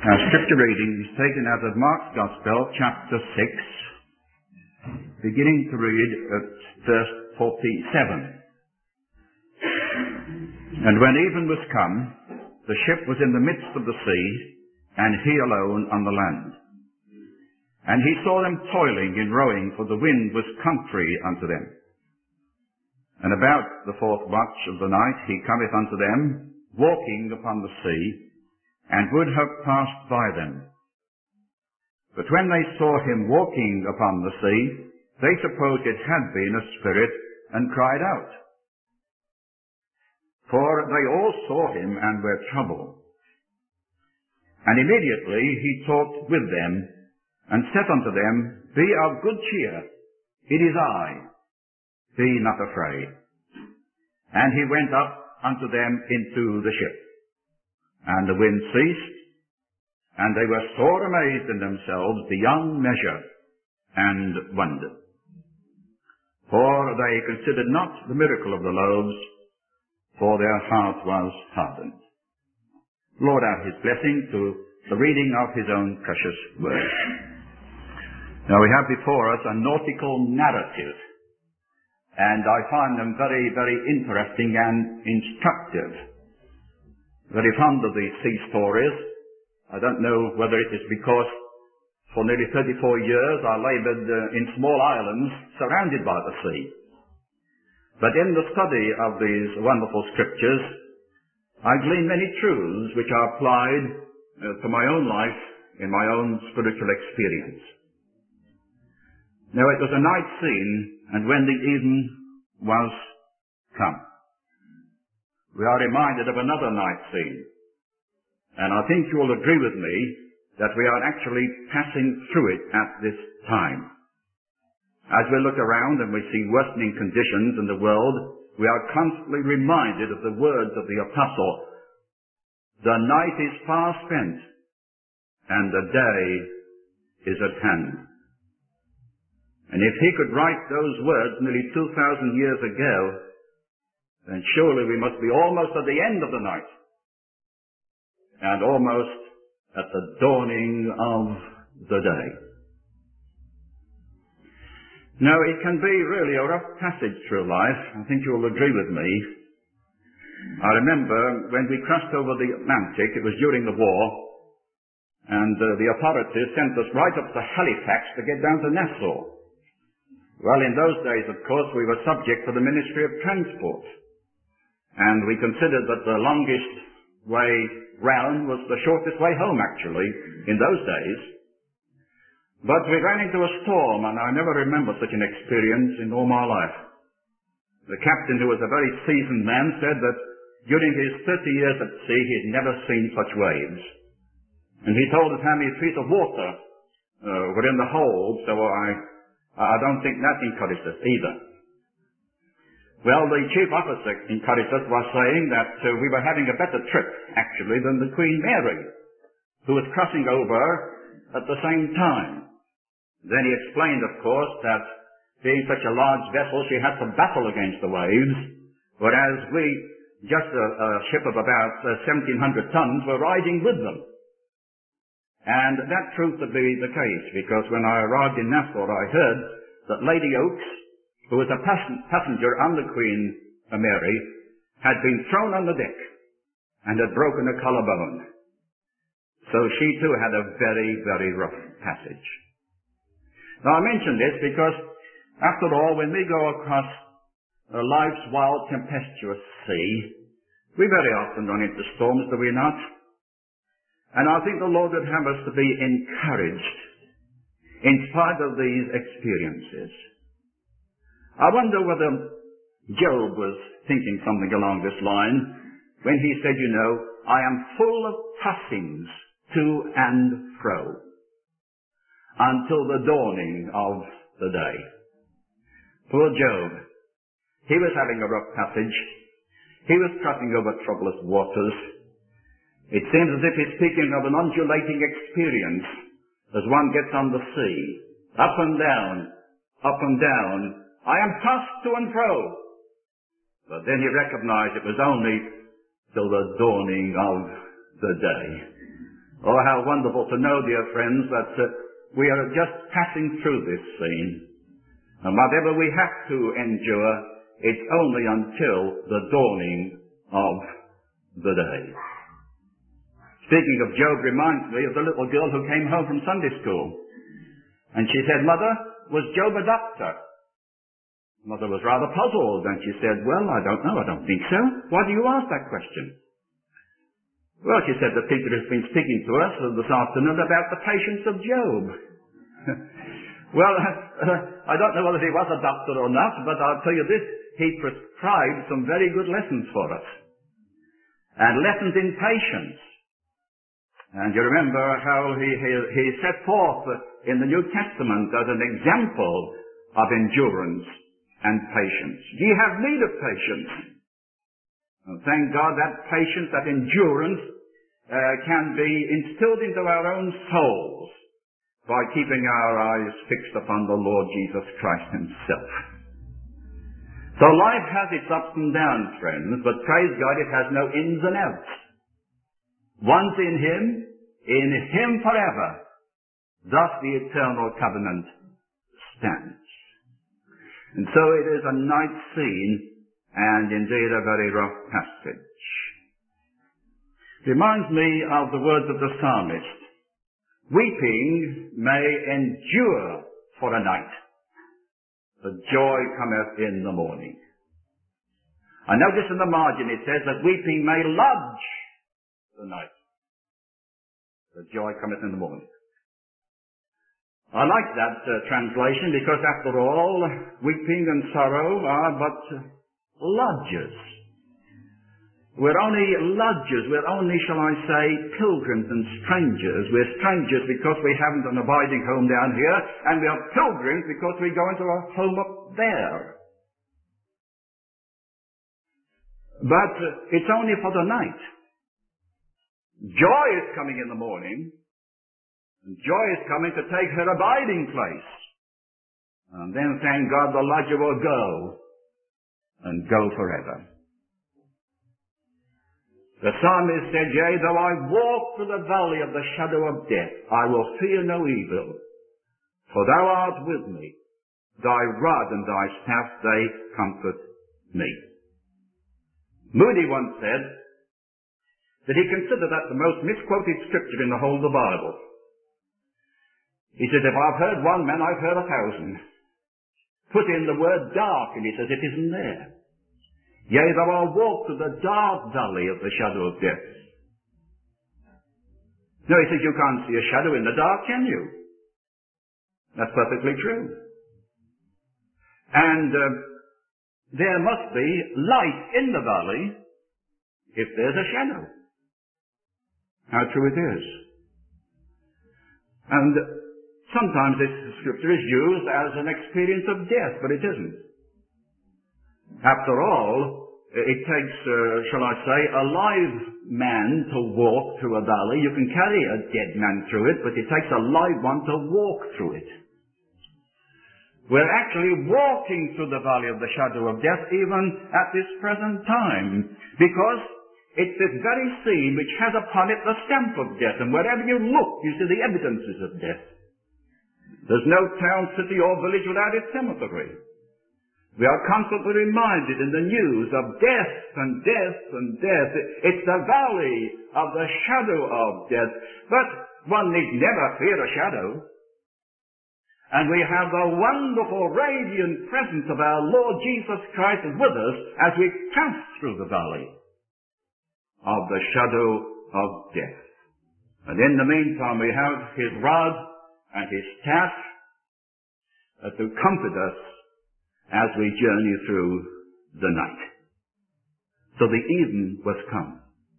Our scripture reading is taken out of Mark's Gospel, chapter 6, beginning to read at verse 47. And when even was come, the ship was in the midst of the sea, and he alone on the land. And he saw them toiling in rowing, for the wind was contrary unto them. And about the fourth watch of the night he cometh unto them, walking upon the sea, and would have passed by them. But when they saw him walking upon the sea, they supposed it had been a spirit, and cried out. For they all saw him, and were troubled. And immediately he talked with them, and said unto them, Be of good cheer, it is I, be not afraid. And he went up unto them into the ship. And the wind ceased, and they were sore amazed in themselves beyond measure, and wondered. For they considered not the miracle of the loaves, for their heart was hardened. Lord, add his blessing to the reading of his own precious word. Now we have before us a nautical narrative, and I find them very, very interesting and instructive. Very fond of these sea stories. I don't know whether it is because for nearly 34 years I laboured in small islands surrounded by the sea. But in the study of these wonderful scriptures, I glean many truths which are applied to my own life in my own spiritual experience. Now it was a night scene, and when the even was come, we are reminded of another night scene. And I think you will agree with me that we are actually passing through it at this time. As we look around and we see worsening conditions in the world, we are constantly reminded of the words of the apostle, The night is far spent, and the day is at hand. And if he could write those words nearly 2,000 years ago, then surely we must be almost at the end of the night, and almost at the dawning of the day. Now, it can be really a rough passage through life. I think you will agree with me. I remember when we crossed over the Atlantic, it was during the war, and the authorities sent us right up to Halifax to get down to Nassau. Well, in those days, of course, we were subject to the Ministry of Transport. And we considered that the longest way round was the shortest way home, actually, in those days. But we ran into a storm, and I never remember such an experience in all my life. The captain, who was a very seasoned man, said that during his 30 years at sea, he had never seen such waves. And he told us how many feet of water were in the hold, so I don't think that encouraged us either. Well, the chief officer encouraged us by saying that we were having a better trip, actually, than the Queen Mary, who was crossing over at the same time. Then he explained, of course, that being such a large vessel, she had to battle against the waves, whereas we, just a ship of about 1,700 tons, were riding with them. And that proved to be the case, because when I arrived in Nassau, I heard that Lady Oakes, who was a passenger on the Queen Mary, had been thrown on the deck and had broken a collarbone. So she too had a very, very rough passage. Now I mention this because, after all, when we go across life's wild, tempestuous sea, we very often run into storms, do we not? And I think the Lord would have us to be encouraged in spite of these experiences. I wonder whether Job was thinking something along this line when he said, I am full of tossings to and fro until the dawning of the day. Poor Job. He was having a rough passage. He was crossing over troublous waters. It seems as if he's speaking of an undulating experience as one gets on the sea, up and down, up and down. I am tossed to and fro. But then he recognized it was only till the dawning of the day. Oh, how wonderful to know, dear friends, that we are just passing through this scene. And whatever we have to endure, it's only until the dawning of the day. Speaking of Job reminds me of the little girl who came home from Sunday school. And she said, "Mother, was Job a doctor?" Mother was rather puzzled, and she said, "Well, I don't know, I don't think so. Why do you ask that question?" "Well," she said, "the teacher has been speaking to us this afternoon about the patience of Job." Well, I don't know whether he was a doctor or not, but I'll tell you this, he prescribed some very good lessons for us. And lessons in patience. And you remember how he set forth in the New Testament as an example of endurance and patience. Ye have need of patience. And thank God that patience, that endurance, can be instilled into our own souls by keeping our eyes fixed upon the Lord Jesus Christ himself. So life has its ups and downs, friends, but praise God, it has no ins and outs. Once in Him forever, thus the eternal covenant stands. And so it is a night scene, and indeed a very rough passage. It reminds me of the words of the psalmist. Weeping may endure for a night, but joy cometh in the morning. I notice in the margin it says that weeping may lodge the night, but joy cometh in the morning. I like that translation because after all, weeping and sorrow are but lodgers. We're only lodgers. We're only, shall I say, pilgrims and strangers. We're strangers because we haven't an abiding home down here, and we are pilgrims because we go into a home up there. But it's only for the night. Joy is coming in the morning, and joy is coming to take her abiding place. And then, thank God, the lodger will go, and go forever. The psalmist said, "Yea, though I walk through the valley of the shadow of death, I will fear no evil, for thou art with me. Thy rod and thy staff, they comfort me." Moody once said that he considered that the most misquoted scripture in the whole of the Bible. He said, "If I've heard one man, I've heard 1,000. Put in the word dark, and he says it isn't there. Yea, though I walk through the dark valley of the shadow of death." No, he says you can't see a shadow in the dark, can you? That's perfectly true. And there must be light in the valley if there's a shadow. How true it is. And sometimes this scripture is used as an experience of death, but it isn't. After all, it takes, shall I say, a live man to walk through a valley. You can carry a dead man through it, but it takes a live one to walk through it. We're actually walking through the valley of the shadow of death even at this present time, because it's this very scene which has upon it the stamp of death, and wherever you look, you see the evidences of death. There's no town, city, or village without its cemetery. We are constantly reminded in the news of death and death and death. It's the valley of the shadow of death. But one need never fear a shadow. And we have the wonderful radiant presence of our Lord Jesus Christ with us as we pass through the valley of the shadow of death. And in the meantime we have his rod and his staff to comfort us as we journey through the night. So the even was come.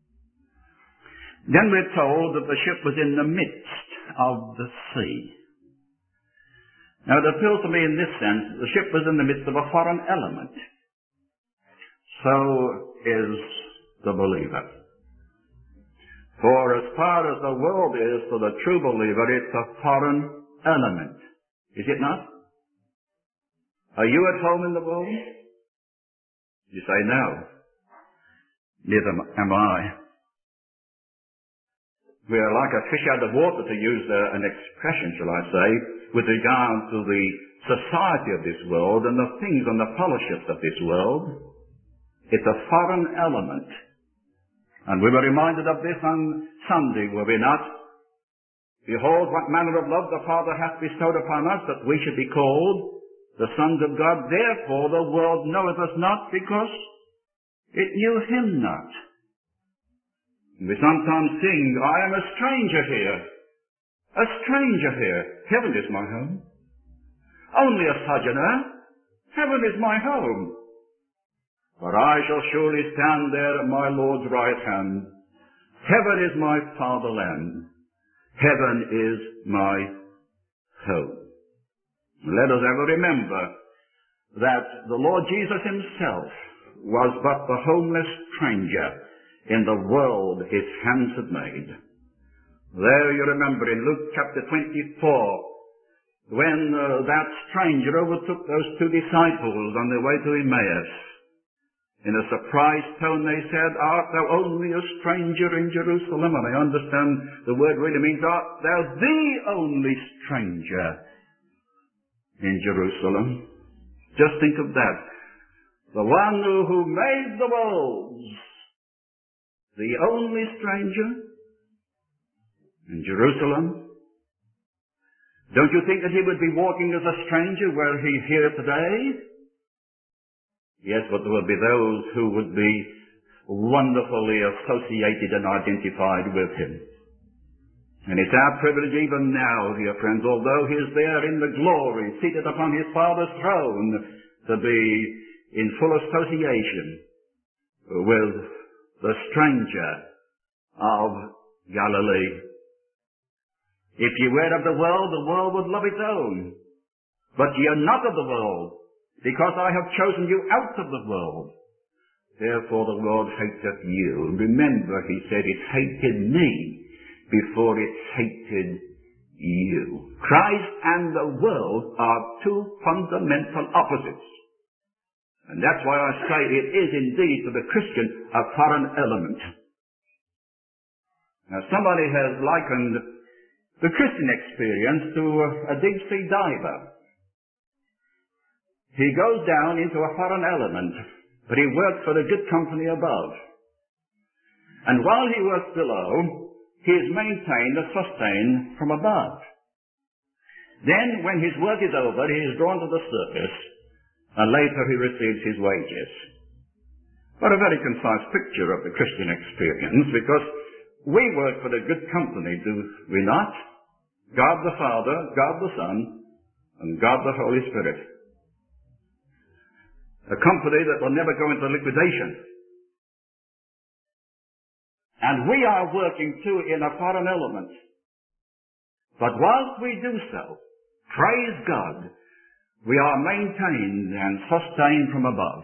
Then we're told that the ship was in the midst of the sea. Now it appeals to me in this sense that the ship was in the midst of a foreign element. So is the believer. For as far as the world is to the true believer, it's a foreign element. Is it not? Are you at home in the world? You say no. Neither am I. We are like a fish out of water, to use an expression, shall I say, with regard to the society of this world and the things and the fellowships of this world. It's a foreign element. And we were reminded of this on Sunday, were we not? Behold, what manner of love the Father hath bestowed upon us, that we should be called the sons of God. Therefore the world knoweth us not, because it knew him not. And we sometimes sing, I am a stranger here. A stranger here. Heaven is my home. Only a sojourner. Heaven is my home. For I shall surely stand there at my Lord's right hand. Heaven is my fatherland. Heaven is my home. Let us ever remember that the Lord Jesus himself was but the homeless stranger in the world his hands had made. There you remember in Luke chapter 24, when that stranger overtook those two disciples on their way to Emmaus. In a surprised tone they said, Art thou only a stranger in Jerusalem? And I understand the word really means, Art thou the only stranger in Jerusalem? Just think of that. The one who made the worlds, the only stranger in Jerusalem. Don't you think that he would be walking as a stranger were he here today? Yes, but there would be those who would be wonderfully associated and identified with him. And it's our privilege even now, dear friends, although he is there in the glory, seated upon his Father's throne, to be in full association with the stranger of Galilee. If ye were of the world would love its own. But ye are not of the world, because I have chosen you out of the world. Therefore the world hateth you. Remember, he said, it hated me before it hated you. Christ and the world are two fundamental opposites. And that's why I say it is indeed for the Christian a foreign element. Now somebody has likened the Christian experience to a deep sea diver. He goes down into a foreign element, but he works for the good company above. And while he works below, he is maintained and sustained from above. Then, when his work is over, he is drawn to the surface, and later he receives his wages. What a very concise picture of the Christian experience, because we work for the good company, do we not? God the Father, God the Son, and God the Holy Spirit. A company that will never go into liquidation. And we are working too in a foreign element. But whilst we do so, praise God, we are maintained and sustained from above.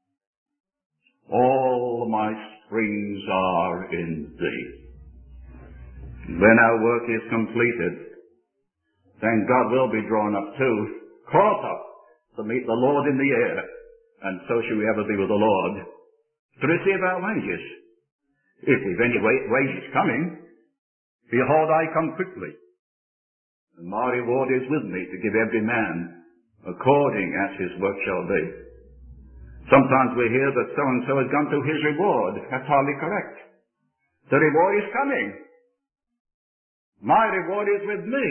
All my springs are in thee. When our work is completed, then God will be drawn up too, caught up to meet the Lord in the air. And so shall we ever be with the Lord, to receive our wages. If we've any wages coming, behold, I come quickly, and my reward is with me to give every man according as his work shall be. Sometimes we hear that so-and-so has gone to his reward. That's hardly correct. The reward is coming. My reward is with me.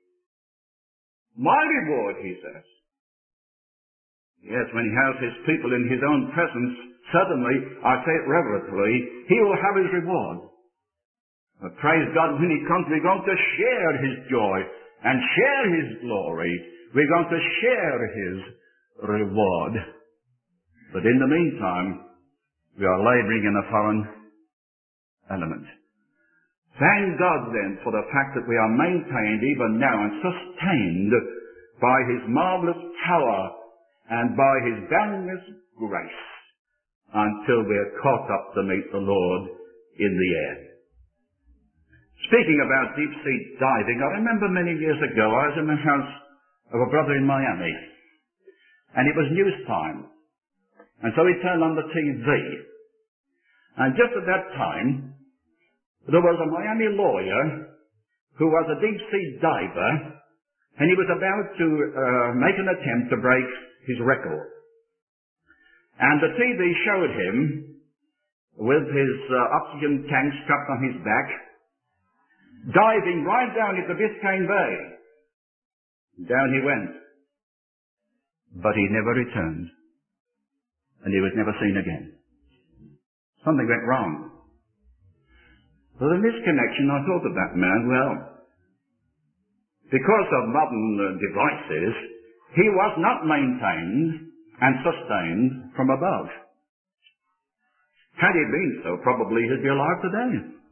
My reward, he says. Yes, when he has his people in his own presence, suddenly, I say it reverently, he will have his reward. But praise God, when he comes, we're going to share his joy and share his glory. We're going to share his reward. But in the meantime, we are laboring in a foreign element. Thank God then for the fact that we are maintained even now and sustained by his marvelous power and by his boundless grace until we are caught up to meet the Lord in the air. Speaking about deep sea diving, I remember many years ago I was in the house of a brother in Miami, and it was news time, and so he turned on the TV, and just at that time there was a Miami lawyer who was a deep-sea diver, and he was about to make an attempt to break his record. And the TV showed him with his oxygen tank strapped on his back, diving right down into Biscayne Bay. Down he went. But he never returned. And he was never seen again. Something went wrong. Well, in this connection, I thought of that man, well, because of modern devices, he was not maintained and sustained from above. Had he been so, probably he'd be alive today.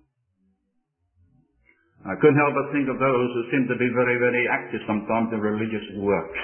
I couldn't help but think of those who seem to be very, very active sometimes in religious works.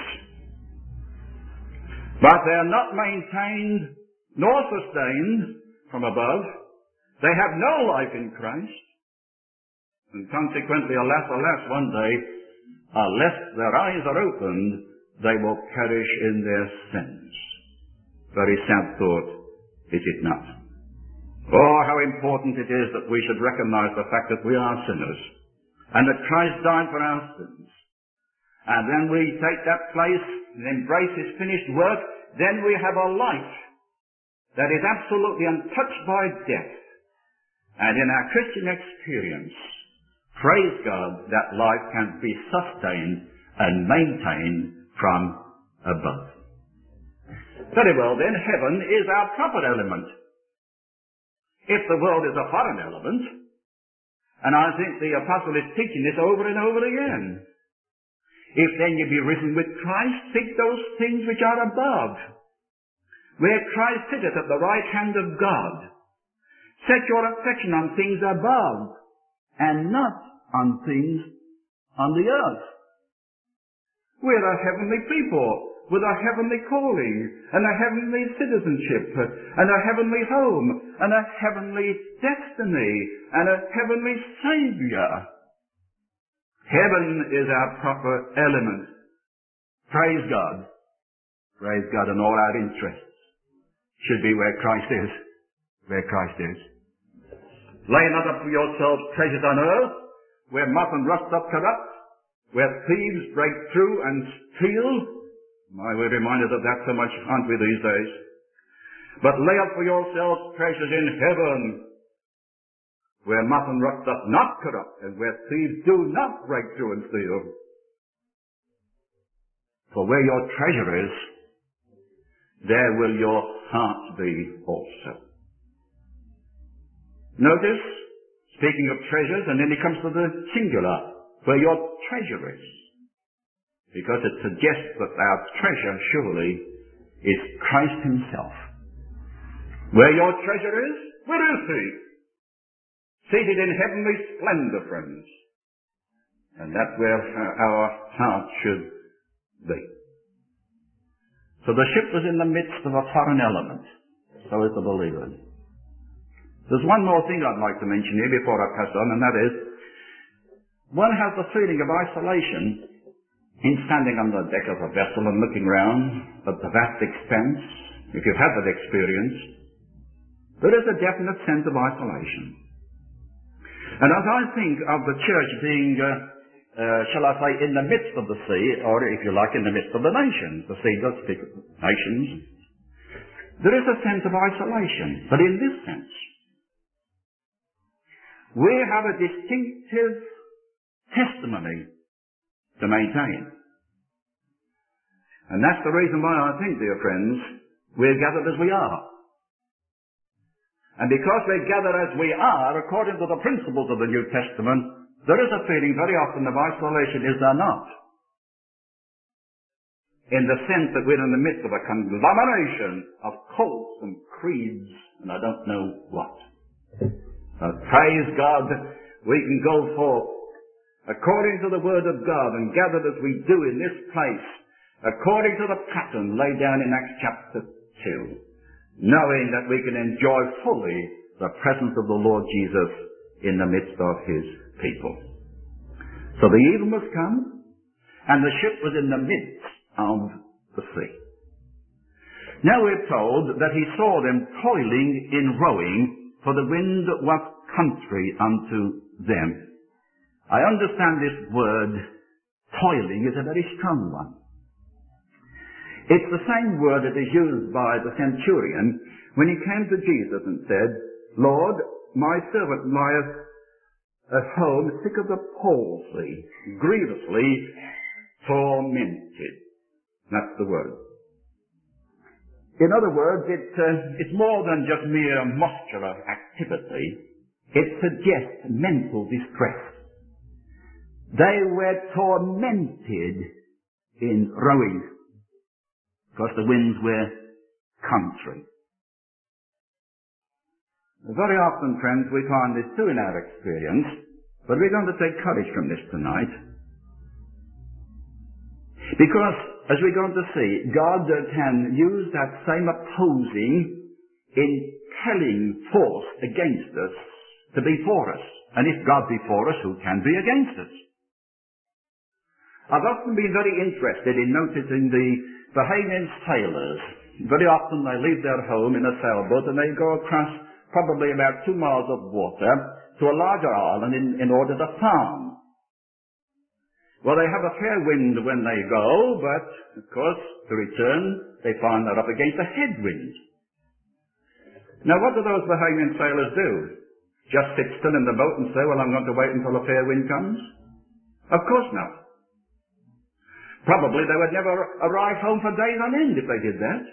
But they're not maintained nor sustained from above. They have no life in Christ. And consequently, alas, alas, one day, unless their eyes are opened, they will perish in their sins. Very sad thought, is it not? Oh, how important it is that we should recognize the fact that we are sinners and that Christ died for our sins. And then we take that place and embrace His finished work, then we have a life that is absolutely untouched by death. And in our Christian experience, praise God, that life can be sustained and maintained from above. Very well then, heaven is our proper element. If the world is a foreign element, and I think the apostle is teaching this over and over again, if then you be risen with Christ, seek those things which are above, where Christ sitteth at the right hand of God. Set your affection on things above, and not on things on the earth. We're a heavenly people, with a heavenly calling, and a heavenly citizenship, and a heavenly home, and a heavenly destiny, and a heavenly Savior. Heaven is our proper element. Praise God. Praise God, and all our interests should be where Christ is. Where Christ is. Lay not up for yourselves treasures on earth, where moth and rust doth corrupt, where thieves break through and steal. My, we're reminded of that so much, aren't we, these days? But lay up for yourselves treasures in heaven, where moth and rust doth not corrupt, and where thieves do not break through and steal. For where your treasure is, there will your heart be also. Notice, speaking of treasures, and then he comes to the singular, where your treasure is. Because it suggests that our treasure surely is Christ Himself. Where your treasure is, where is He? Seated in heavenly splendor, friends. And that's where our heart should be. So the ship was in the midst of a foreign element. So is the believer. There's one more thing I'd like to mention here before I pass on, and that is, one has the feeling of isolation in standing on the deck of a vessel and looking round at the vast expanse. If you've had that experience, there is a definite sense of isolation. And as I think of the church being, shall I say, in the midst of the sea, or if you like, in the midst of the nations, the sea does speak of nations, there is a sense of isolation. But in this sense, we have a distinctive testimony to maintain. And that's the reason why I think, dear friends, we're gathered as we are. And because we're gathered as we are, according to the principles of the New Testament, there is a feeling very often of isolation, is there not? In the sense that we're in the midst of a conglomeration of cults and creeds, and I don't know what. Praise God, we can go forth according to the Word of God and gathered as we do in this place, according to the pattern laid down in Acts chapter 2, knowing that we can enjoy fully the presence of the Lord Jesus in the midst of His people. So the even was come, and the ship was in the midst of the sea. Now we're told that he saw them toiling in rowing, for the wind was country unto them. I understand this word, toiling, is a very strong one. It's the same word that is used by the centurion when he came to Jesus and said, Lord, my servant lieth at home sick of the palsy, grievously tormented. That's the word. In other words, it's more than just mere muscular activity. It suggests mental distress. They were tormented in rowing because the winds were contrary. Very often, friends, we find this too in our experience, but we're going to take courage from this tonight. Because, as we're going to see, God can use that same opposing, impelling force against us to be for us. And if God be for us, who can be against us? I've often been very interested in noticing the Bahamian sailors. Very often they leave their home in a sailboat and they go across probably about 2 miles of water to a larger island in order to farm. Well, they have a fair wind when they go, but, of course, to return, they find they're up against a headwind. Now, what do those Bahamian sailors do? Just sit still in the boat and say, well, I'm going to wait until a fair wind comes? Of course not. Probably they would never arrive home for days on end if they did that.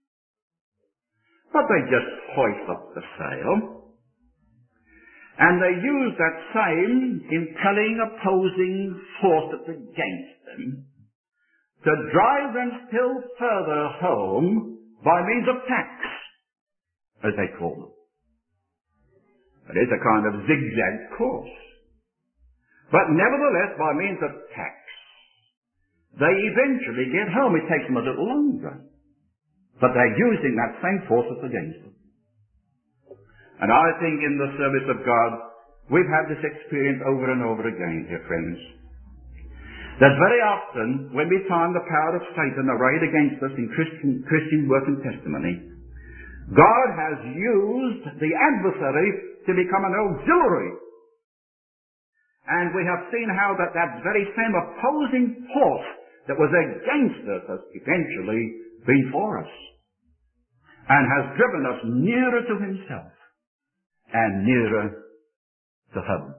But they just hoist up the sail, and they use that same impelling, opposing force that's against them to drive them still further home by means of tacks, as they call them. It is a kind of zigzag course. But nevertheless, by means of tacks, they eventually get home. It takes them a little longer. But they're using that same force that's against them. And I think in the service of God, we've had this experience over and over again, dear friends. That very often, when we find the power of Satan arrayed against us in Christian work and testimony, God has used the adversary to become an auxiliary. And we have seen how that very same opposing force that was against us has eventually been for us and has driven us nearer to himself and nearer to heaven.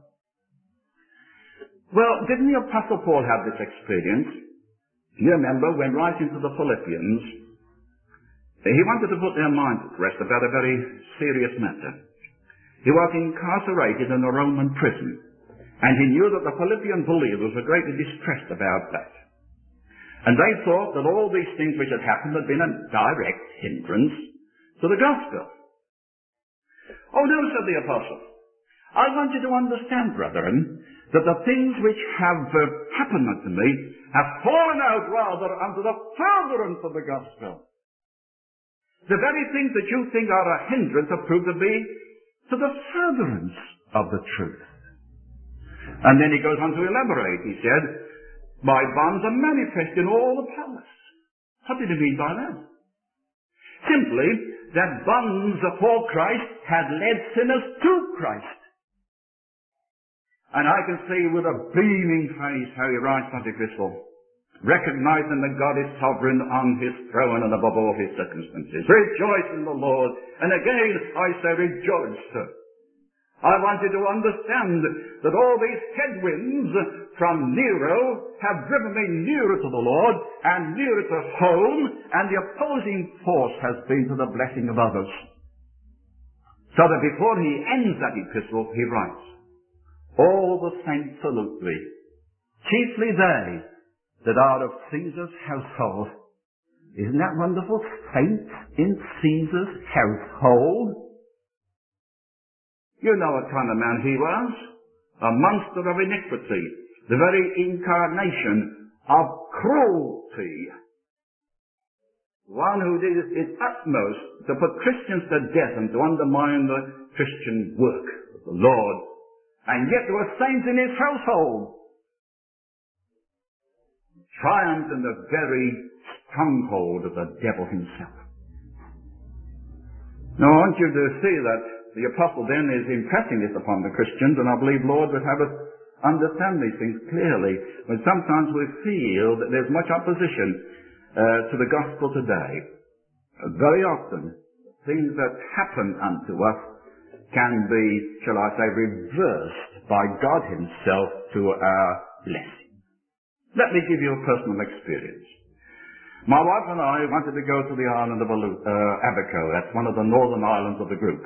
Well, didn't the Apostle Paul have this experience? You remember when writing to the Philippians, he wanted to put their minds at rest about a very serious matter. He was incarcerated in a Roman prison, and he knew that the Philippian believers were greatly distressed about that. And they thought that all these things which had happened had been a direct hindrance to the gospel. Oh no, said the apostle. I want you to understand, brethren, that the things which have happened unto me have fallen out rather unto the furtherance of the gospel. The very things that you think are a hindrance have proved to be to the furtherance of the truth. And then he goes on to elaborate. He said, my bonds are manifest in all the palace. What did he mean by that? Simply, that bonds for Christ had led sinners to Christ. And I can see with a beaming face how he writes that epistle, recognizing that God is sovereign on his throne and above all his circumstances. Rejoice in the Lord. And again, I say rejoice. I want you to understand that all these headwinds from Nero have driven me nearer to the Lord and nearer to home, and the opposing force has been to the blessing of others. So that before he ends that epistle, he writes, all the saints salute thee, chiefly they that are of Caesar's household. Isn't that wonderful? Saints in Caesar's household. You know what kind of man he was. A monster of iniquity. The very incarnation of cruelty. One who did his utmost to put Christians to death and to undermine the Christian work of the Lord. And yet there were saints in his household. Triumphed in the very stronghold of the devil himself. Now I want you to see that the apostle then is impressing this upon the Christians, and I believe Lord would have us understand these things clearly, when sometimes we feel that there's much opposition to the gospel today. Very often, things that happen unto us can be, shall I say, reversed by God himself to our blessing. Let me give you a personal experience. My wife and I wanted to go to the island of Abaco. That's one of the northern islands of the group.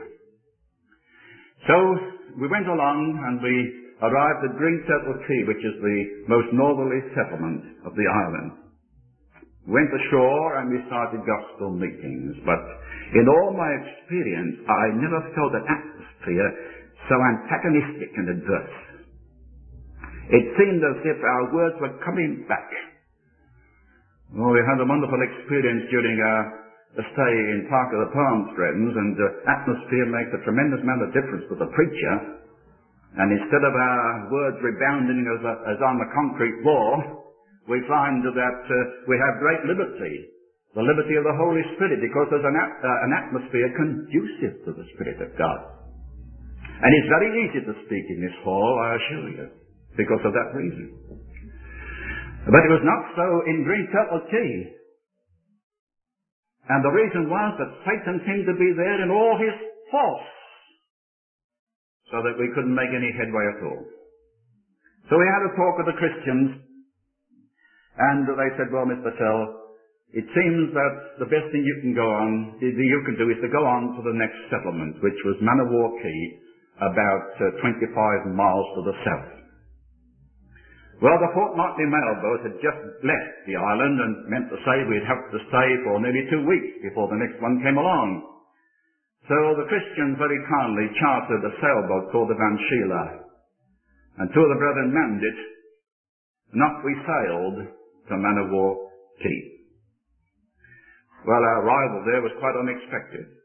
So we went along and we arrived at Green Turtle Key, which is the most northerly settlement of the island. We went ashore and we started gospel meetings, but in all my experience, I never felt an atmosphere so antagonistic and adverse. It seemed as if our words were coming back. Well, we had a wonderful experience during our stay in Park of the Palms, friends, and the atmosphere makes a tremendous amount of difference to the preacher. And instead of our words rebounding as on the concrete wall, we find that we have great liberty, the liberty of the Holy Spirit, because there's an atmosphere conducive to the Spirit of God. And it's very easy to speak in this hall, I assure you, because of that reason. But it was not so in Green Turtle Key. And the reason was that Satan seemed to be there in all his force, so that we couldn't make any headway at all. So we had a talk with the Christians, and they said, well, Mr. Tell, it seems that the best thing you can do is to go on to the next settlement, which was Manawar Key, about 25 miles to the south. Well, the fortnightly mail boat had just left the island and meant to say we'd have to stay for nearly 2 weeks before the next one came along. So the Christians very kindly chartered a sailboat called the Van Sheila, and two of the brethren manned it, and off we sailed to Manawar Key. Well, our arrival there was quite unexpected.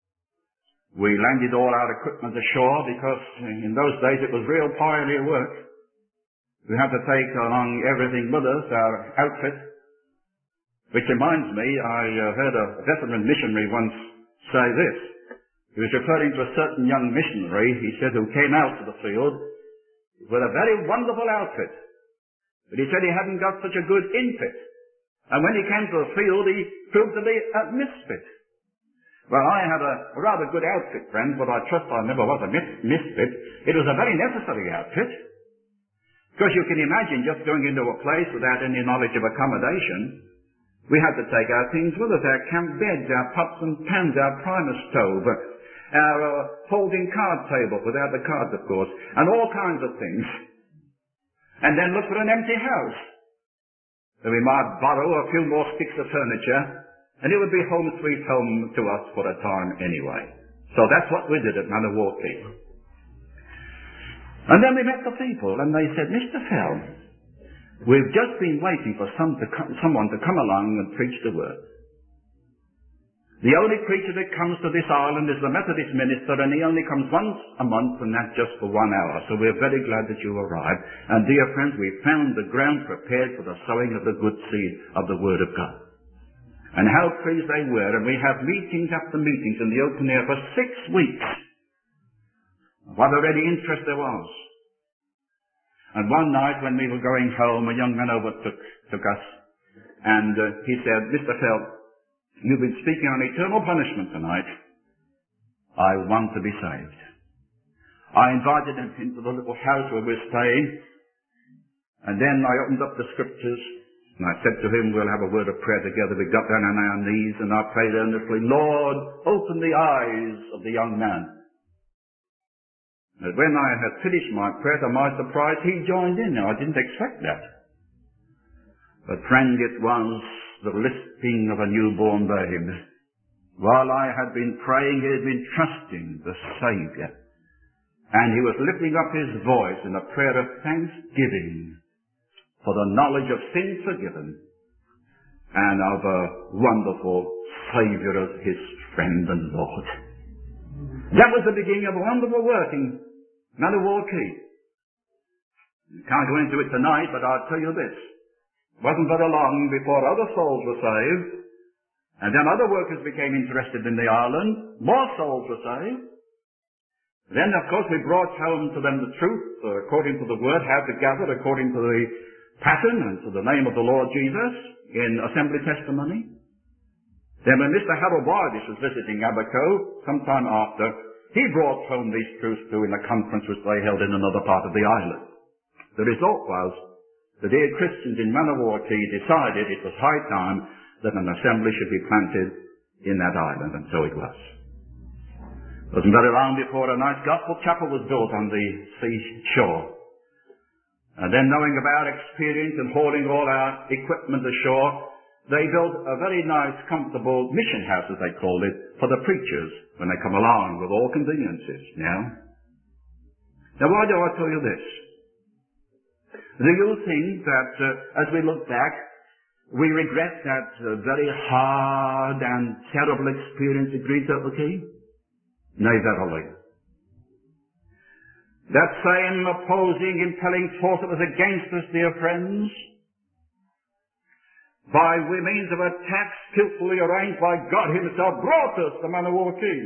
We landed all our equipment ashore because in those days it was real pioneer work. We had to take along everything with us, our outfit, which reminds me, I heard a veteran missionary once say this. He was referring to a certain young missionary, he said, who came out to the field with a very wonderful outfit. But he said he hadn't got such a good infit. And when he came to the field, he proved to be a misfit. Well, I had a rather good outfit, friend, but I trust I never was a misfit. It was a very necessary outfit. Because you can imagine just going into a place without any knowledge of accommodation. We had to take our things with us, our camp beds, our pots and pans, our primus stove, our folding card table, without the cards, of course, and all kinds of things. And then look for an empty house. So we might borrow a few more sticks of furniture, and it would be home sweet home to us for a time anyway. So that's what we did at Manawar Key. And then we met the people, and they said, Mr. Fell, we've just been waiting for someone to come along and preach the word. The only preacher that comes to this island is the Methodist minister, and he only comes once a month, and that's just for 1 hour. So we're very glad that you arrived. And dear friends, we found the ground prepared for the sowing of the good seed of the Word of God. And how pleased they were, and we have meetings after meetings in the open air for 6 weeks. What a ready interest there was. And one night when we were going home, a young man overtook us, and he said, Mr. Fell, you've been speaking on eternal punishment tonight. I want to be saved. I invited him into the little house where we're staying, and then I opened up the scriptures, and I said to him, we'll have a word of prayer together. We got down on our knees, and I prayed earnestly, Lord, open the eyes of the young man. And when I had finished my prayer, to my surprise, he joined in. Now, I didn't expect that. But friend, it was the lisping of a newborn babe. While I had been praying, he had been trusting the Saviour. And he was lifting up his voice in a prayer of thanksgiving for the knowledge of sin forgiven and of a wonderful Saviour as his friend and Lord. That was the beginning of a wonderful work in Manawar Key. Can't go into it tonight, but I'll tell you this. It wasn't very long before other souls were saved, and then other workers became interested in the island. More souls were saved. Then, of course, we brought home to them the truth, according to the word, how to gather according to the pattern and to the name of the Lord Jesus in assembly testimony. Then when Mr. Harold Bardish was visiting Abaco sometime after, he brought home these truths too in a conference which they held in another part of the island. The result was the dear Christians in Maniwaki decided it was high time that an assembly should be planted in that island, and so it was. It wasn't very long before a nice gospel chapel was built on the seashore. And then, knowing about experience and hauling all our equipment ashore, they built a very nice, comfortable mission house, as they called it, for the preachers when they come along with all conveniences. Now, why do I tell you this? Do you think that as we look back, we regret that very hard and terrible experience at Great Turtle Key? Nay, verily. That same opposing, impelling force that was against us, dear friends, by means of attacks skillfully arranged by God himself, brought us to Maniwaki.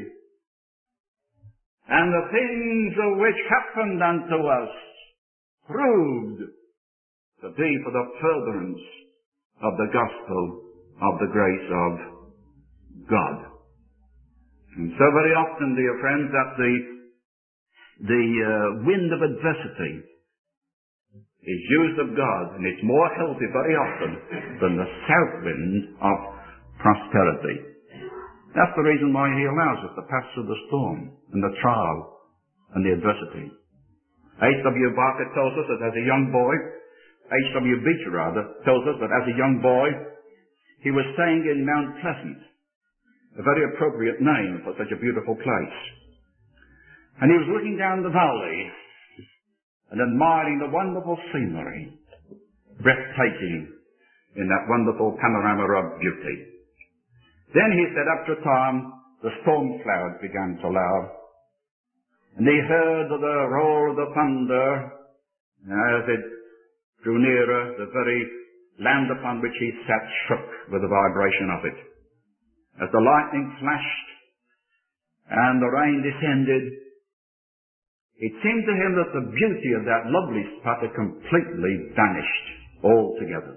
And the things which happened unto us proved to be for the furtherance of the gospel of the grace of God. And so very often, dear friends, that the wind of adversity is used of God, and it's more healthy very often than the south wind of prosperity. That's the reason why he allows us to pass through the storm and the trial and the adversity. H.W. Barker tells us that as a young boy, H.W. Beecher tells us that as a young boy, he was staying in Mount Pleasant, a very appropriate name for such a beautiful place. And he was looking down the valley and admiring the wonderful scenery, breathtaking in that wonderful panorama of beauty. Then he said, after a time, the storm clouds began to lower, and he heard the roar of the thunder. As it drew nearer, the very land upon which he sat shook with the vibration of it. As the lightning flashed and the rain descended, it seemed to him that the beauty of that lovely spot had completely vanished altogether.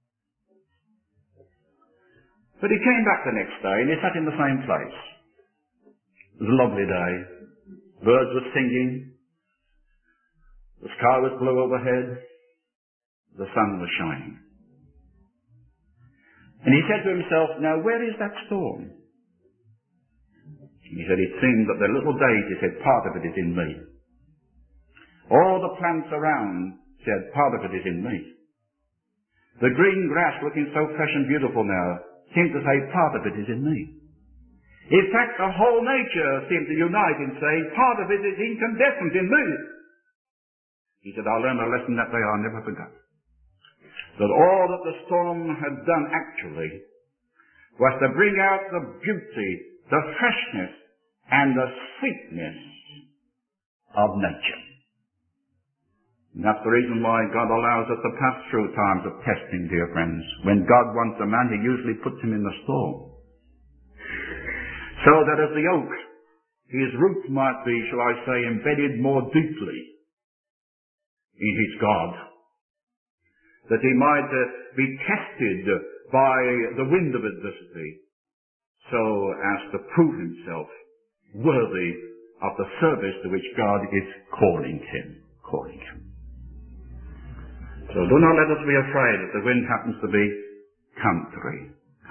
But he came back the next day and he sat in the same place. It was a lovely day. Birds were singing. The sky was blue overhead. The sun was shining. And he said to himself, now where is that storm? He said, it seemed that the little daisy said, part of it is in me. All the plants around said, part of it is in me. The green grass, looking so fresh and beautiful now, seemed to say, part of it is in me. In fact, the whole nature seemed to unite in saying, part of it is incandescent in me. He said, I learned a lesson that day I never forgot. That all that the storm had done actually was to bring out the beauty, the freshness, and the sweetness of nature. And that's the reason why God allows us to pass through times of testing, dear friends. When God wants a man, he usually puts him in the storm. So that as the oak, his roots might be, shall I say, embedded more deeply in his God. That he might be tested by the wind of adversity, so as to prove himself worthy of the service to which God is calling him. So do not let us be afraid if the wind happens to be contrary.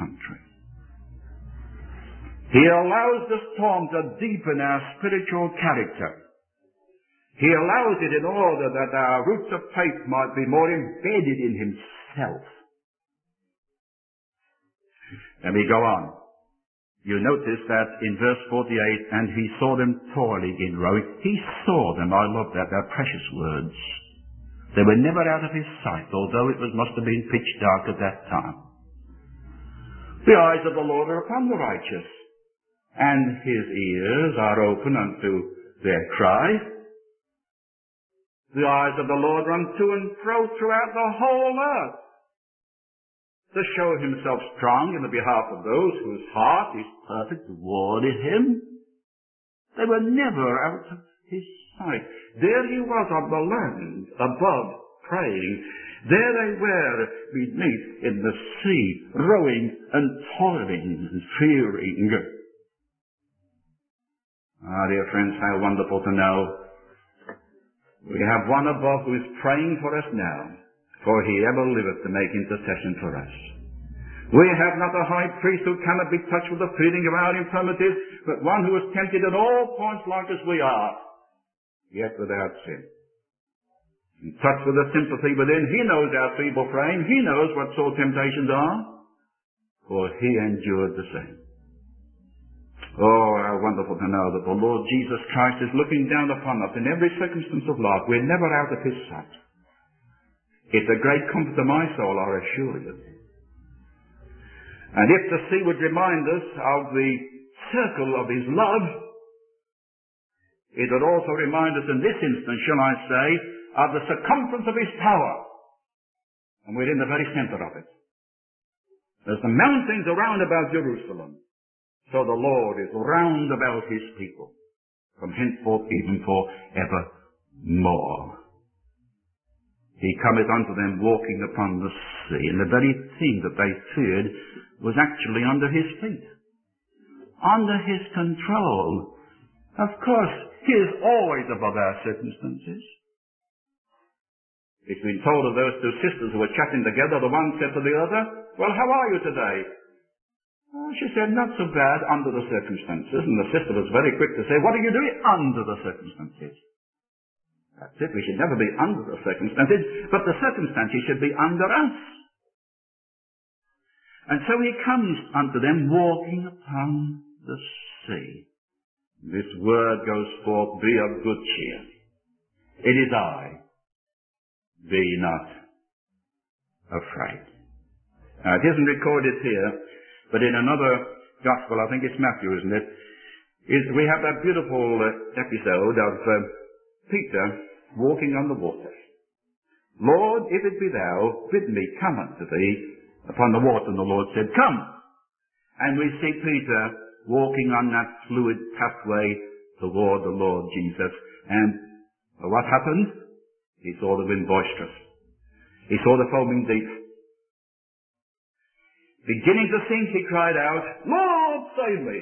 He allows the storm to deepen our spiritual character. He allows it in order that our roots of faith might be more embedded in himself. Let me go on. You notice that in verse 48, and he saw them toiling in rowing. He saw them. I love that. They're precious words. They were never out of his sight, although it must have been pitch dark at that time. The eyes of the Lord are upon the righteous, and his ears are open unto their cry. The eyes of the Lord run to and fro throughout the whole earth, to show himself strong in the behalf of those whose heart is perfect toward him. They were never out his sight. There he was on the land above praying. There they were beneath in the sea, rowing and toiling and fearing. Ah, dear friends, how wonderful to know we have one above who is praying for us now, for he ever liveth to make intercession for us. We have not a high priest who cannot be touched with the feeling of our infirmities, but one who is tempted in all points like as we are, yet without sin. And touched with the sympathy within, he knows our feeble frame, he knows what sore temptations are, for he endured the same. Oh, how wonderful to know that the Lord Jesus Christ is looking down upon us in every circumstance of life. We're never out of his sight. It's a great comfort to my soul, I assure you. And if the sea would remind us of the circle of his love, it would also remind us in this instance, shall I say, of the circumference of his power. And we're in the very center of it. There's the mountains around about Jerusalem. So the Lord is round about his people, from henceforth even for evermore. He cometh unto them walking upon the sea, and the very thing that they feared was actually under his feet, under his control. Of course, he is always above our circumstances. It's been told of those two sisters who were chatting together, the one said to the other, "Well, how are you today?" Oh, she said, "Not so bad under the circumstances." And the sister was very quick to say, "What are you doing under the circumstances?" That's it. We should never be under the circumstances, but the circumstances should be under us. And so he comes unto them walking upon the sea. This word goes forth, "Be of good cheer. It is I. Be not afraid." Now, it isn't recorded here, but in another gospel, I think it's Matthew, isn't it? We have that beautiful episode of Peter walking on the water. "Lord, if it be thou, bid me come unto thee upon the water." And the Lord said, "Come." And we see Peter walking on that fluid pathway toward the Lord Jesus. And what happened? He saw the wind boisterous. He saw the foaming deep. Beginning to sink, he cried out, "Lord, save me."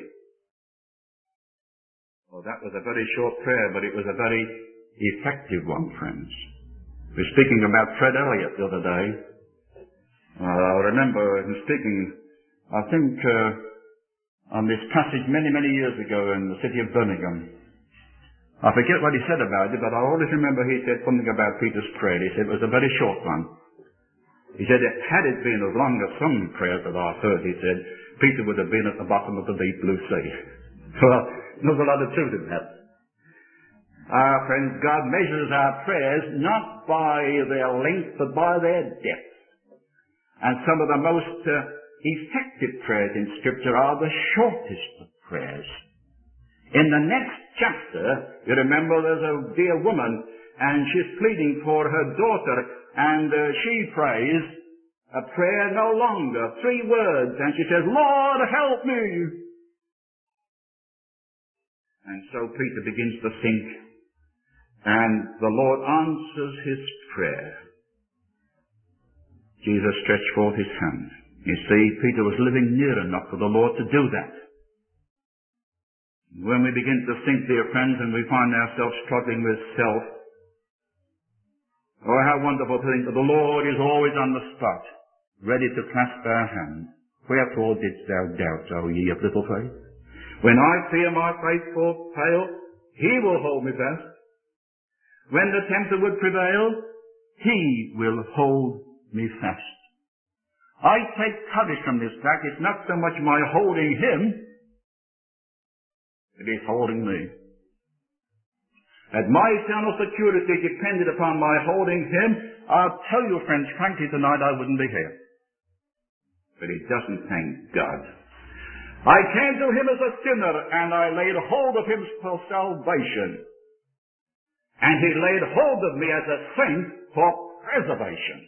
Well, that was a very short prayer, but it was a very effective one, friends. We were speaking about Fred Elliott the other day. I remember him speaking, I think, on this passage many, many years ago in the city of Birmingham. I forget what he said about it, but I always remember he said something about Peter's prayer. He said it was a very short one. He said, had it been as long as some prayers that I've heard, he said, Peter would have been at the bottom of the deep blue sea. Well, there's a lot of truth in that. Friends, God measures our prayers not by their length, but by their depth. And some of the most effective prayers in Scripture are the shortest of prayers. In the next chapter, you remember there's a dear woman, and she's pleading for her daughter, and she prays a prayer no longer, 3 words, and she says, "Lord, help me." And so Peter begins to sink, and the Lord answers his prayer. Jesus stretched forth his hand. You see, Peter was living near enough for the Lord to do that. When we begin to sink, dear friends, and we find ourselves struggling with self, oh, how wonderful to think that the Lord is always on the spot, ready to clasp our hand. "Wherefore didst thou doubt, O ye of little faith? When I fear my faith will fail, he will hold me fast. When the tempter would prevail, he will hold me fast." I take courage from this fact. It's not so much my holding him, it is holding me. Had my eternal security depended upon my holding him, I'll tell you, friends, frankly, tonight I wouldn't be here. But it doesn't, thank God. I came to him as a sinner, and I laid hold of him for salvation. And he laid hold of me as a saint for preservation.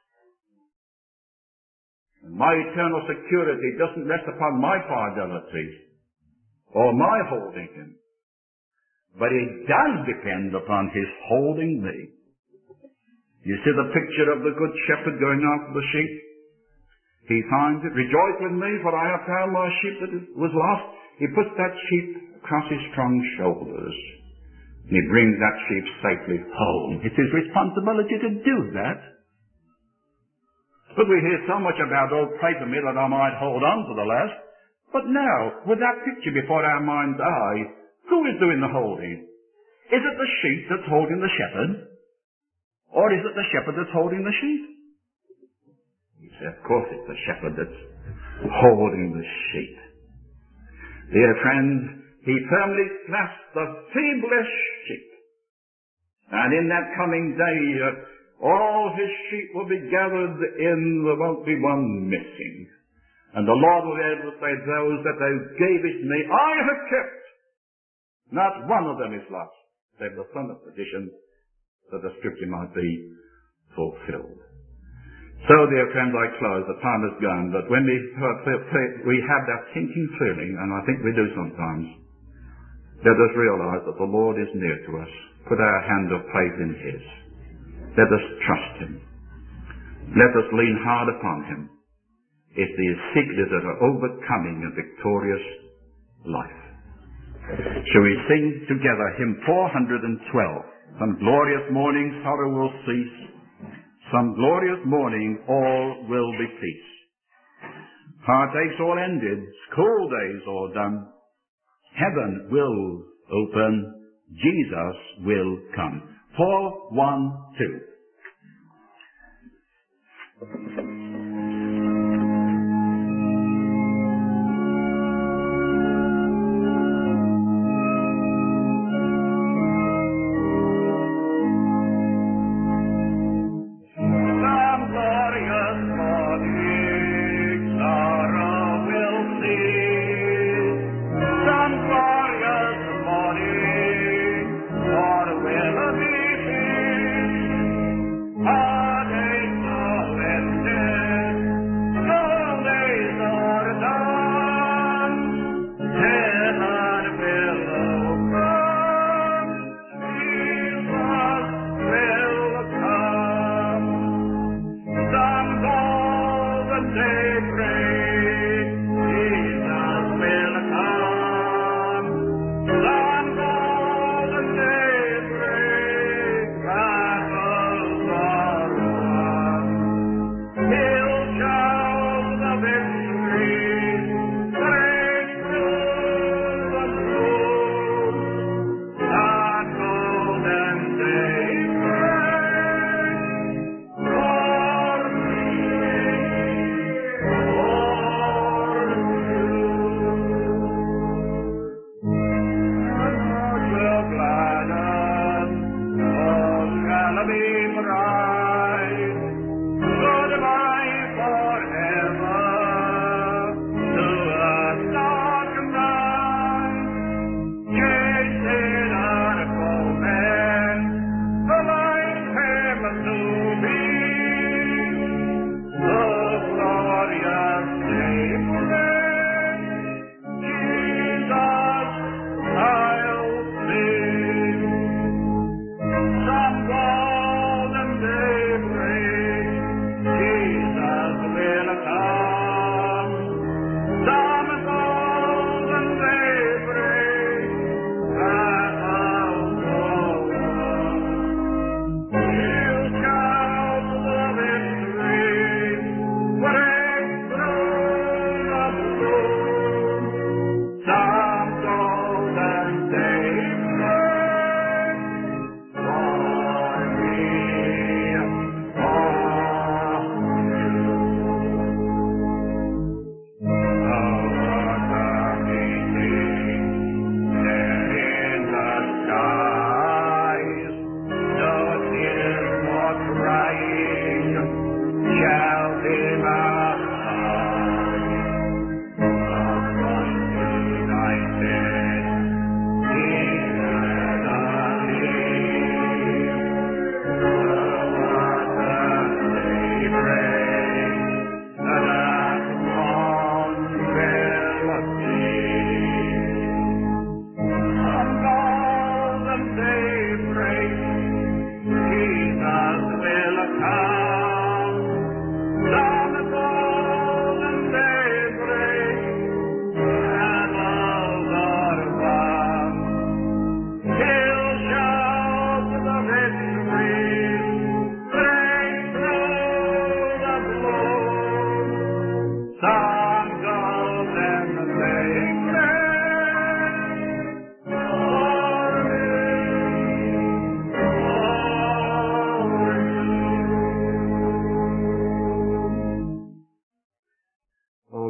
And my eternal security doesn't rest upon my fidelity or my holding him, but it does depend upon his holding me. You see the picture of the good shepherd going after the sheep? He finds it, rejoice with me, for I have found my sheep that was lost. He puts that sheep across his strong shoulders, and he brings that sheep safely home. It's his responsibility to do that. But we hear so much about, oh, pray for me that I might hold on to the last. But now, with that picture before our mind's eye, who is doing the holding? Is it the sheep that's holding the shepherd? Or is it the shepherd that's holding the sheep? You say, of course it's the shepherd that's holding the sheep. Dear friends, he firmly clasped the feeblest sheep. And in that coming day, all his sheep will be gathered in, there won't be one missing. And the Lord will be able to say, those that thou gavest me, I have kept. Not one of them is lost, save the son of perdition, that the scripture might be fulfilled. So, dear friends, I close. The time is gone. But when we have that sinking feeling, and I think we do sometimes, let us realize that the Lord is near to us. Put our hand of faith in his. Let us trust him. Let us lean hard upon him. It's the secret of an overcoming and victorious life. Shall we sing together hymn 412? Some glorious morning sorrow will cease. Some glorious morning all will be peace. Heartaches all ended, school days all done. Heaven will open, Jesus will come. 4-1-2.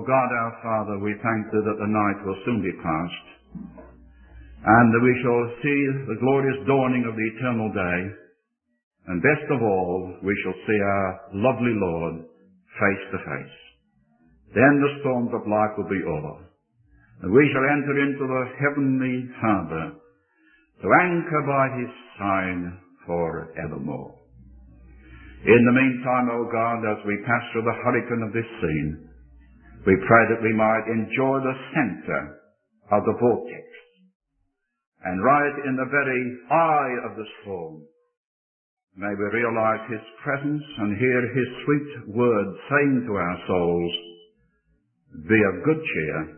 God our Father, we thank Thee that the night will soon be past, and that we shall see the glorious dawning of the eternal day, and best of all, we shall see our lovely Lord face to face. Then the storms of life will be over, and we shall enter into the heavenly harbour to anchor by His side forevermore. In the meantime, O God, as we pass through the hurricane of this scene, we pray that we might enjoy the centre of the vortex, and right in the very eye of the storm, may we realize His presence and hear His sweet word saying to our souls, be of good cheer,